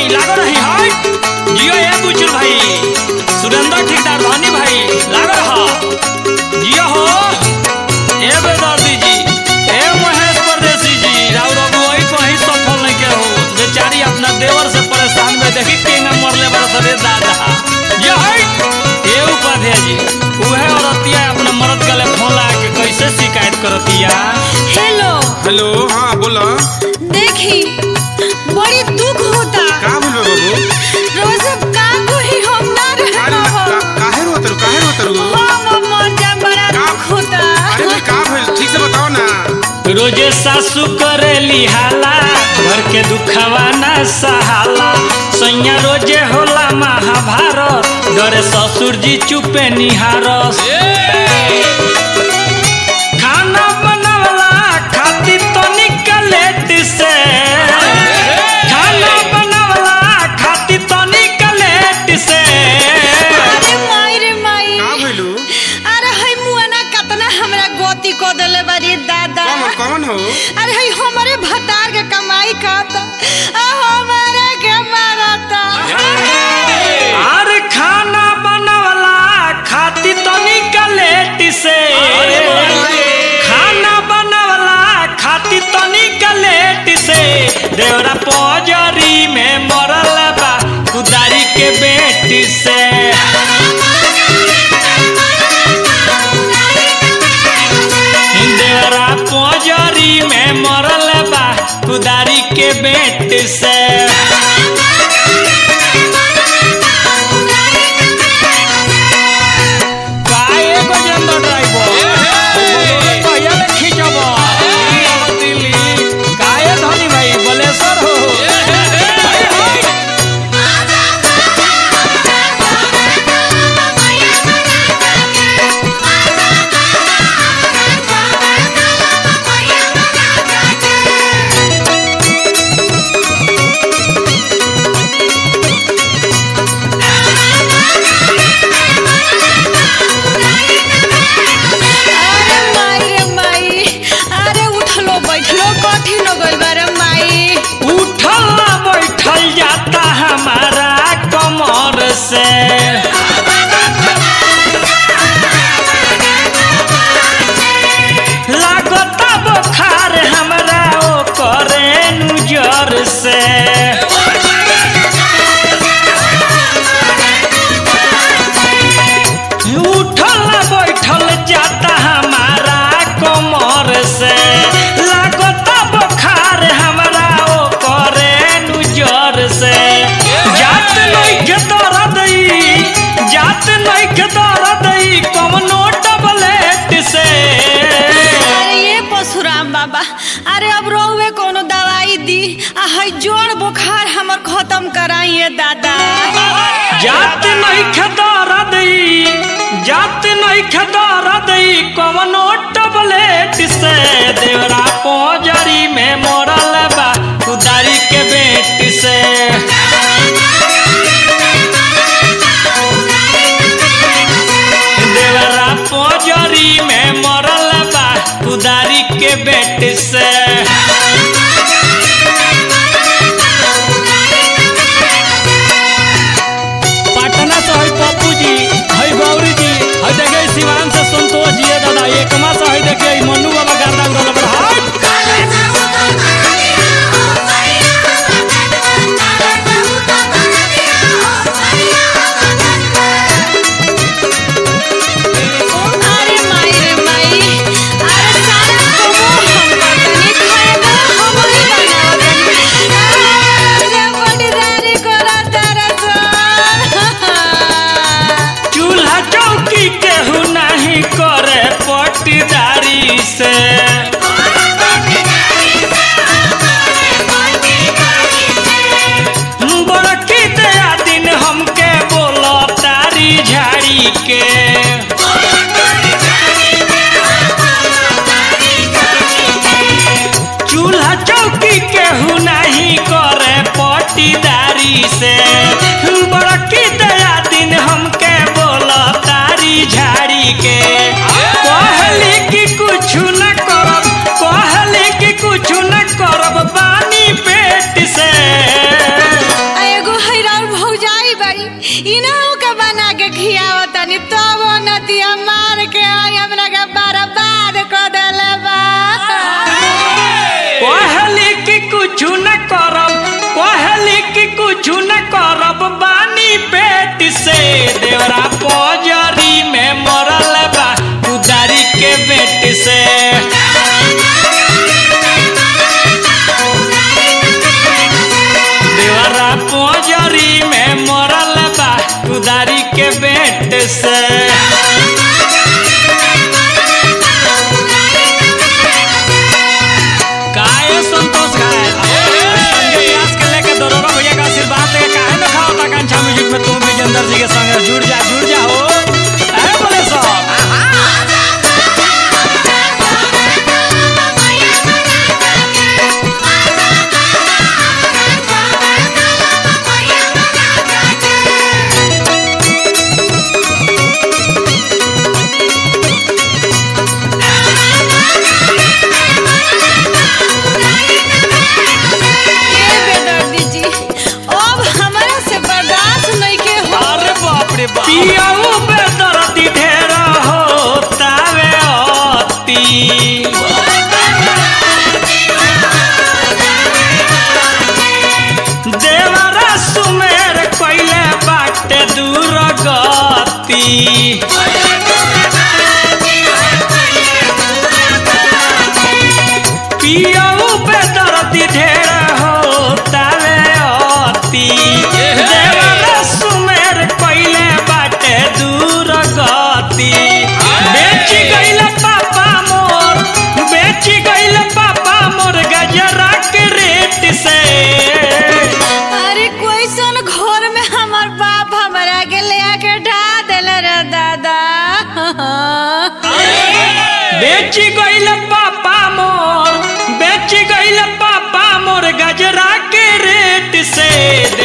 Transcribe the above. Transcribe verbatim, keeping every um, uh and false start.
भाई लागो रही हाय जियो ए बुचुर भाई सुरेंद्र ठेकेदार धनी भाई लागो रहा जियो हो ए बेदर्दी जी ए महेश परदेसी जी राव रघुवई कहीं सफल नहीं के हो बेचारी अपना देवर से परेशान में देखी केंगा मरले बरस रे दादा ये हाय ए उपाध्याय जी उहे औरतिया अपना मर्द गले फोन लगा के कैसे शिकायत करतिया। हेलो हेलो हाँ बोला। देखी बड़ी दुख होता का बोल बाबू रोज का कोई हम ना रहना हो काहे रोत रू काहे रोत रू हम मर जा बड़ा दुख होता। अरे भाई का भेल ठीक से बताओ ना। रोजे सासू करेली हाला घर के दुखवा ना सहाला सैया रोजे होला महाभारत डरे ससुर जी चुपे निहारस खाना बनवला खाती तो निकलेट से खाना बनवला खाती तो निकलेट से। अरे माई रे माई का भेलू अरे हई मुआना कतना हमरा गोती को देले बारी दादा कौन कौन हो। अरे हई हमारे भतार के कमाई खाता आ हमारे के मारता। अरे खाना बनवला खाती तो निकलेट से खाना बनवला खाती तो निकलेट से देवरा पौजरी में मरल बा कुदारी के बेटी से। देवरा पौजरी में मरल बा कुदारी के बेटी से। लागता बुखार हमरा ओ करे नुजर से उठल बैठल जाता हमारा कमर से लागता बुखार हमरा ओ करे नुजर से जात नहीं के दर्द जात नहीं के दर्द कौनो टबलेट से। अरे ये परशुराम बाबा अरे अब रोवे कोनो दवाई दी आ हई जोड़ बुखार हमर खत्म कराइए दादा। जात नहीं के दर्द जात नहीं के दर्द कौनो टबलेट से देवरा पौजरी में मरल बा कुदारी के बेटी से। देवरा पौजरी में मरल बा कुदारी के बेटी से। पटना से हई पप्पू जी हई गौरी जी हई देखे शिवान से संतोष जी दादा एक मास हई देखे मनु बाबा गार्डन खियावत तनी तब नदिया मार के आई हमरा के बर्बाद कर देले बा। कहली कि कुछ न करब, कहली कि कुछ न करब, बानी पेट से देवरा पोजरी में मरल बा उदारी के बेट से। देवरा पोजरी में मरल बा उदारी के बेट से। काहे संतोष खाए संजय व्यास के लेके दरोगा भैया का आशीर्वाद लेके काहे न खाओ ता कांछा म्यूजिक में तुम भी जिंदर जी के संग जुड़ जा जुड़ जा हो अरे बोले सब। पियाऊ बेदर्दी ढेर होतावे अति, देवरा सुमेर कइले बाटे दूर गति। पियाऊ बेदर्दी ढेर होतावे अति, देवरा सुमेर कइले बाटे दूर गति। बेची गइल पापा मोर, बेची गइल पापा मोर गजरा के रेट से। अरे कोइसन घर में हमर बाप हमरा के ले आके ढा देले रे दादा। बेची गइल पापा मोर, बेची गइल पापा मोर गजरा के रेट से।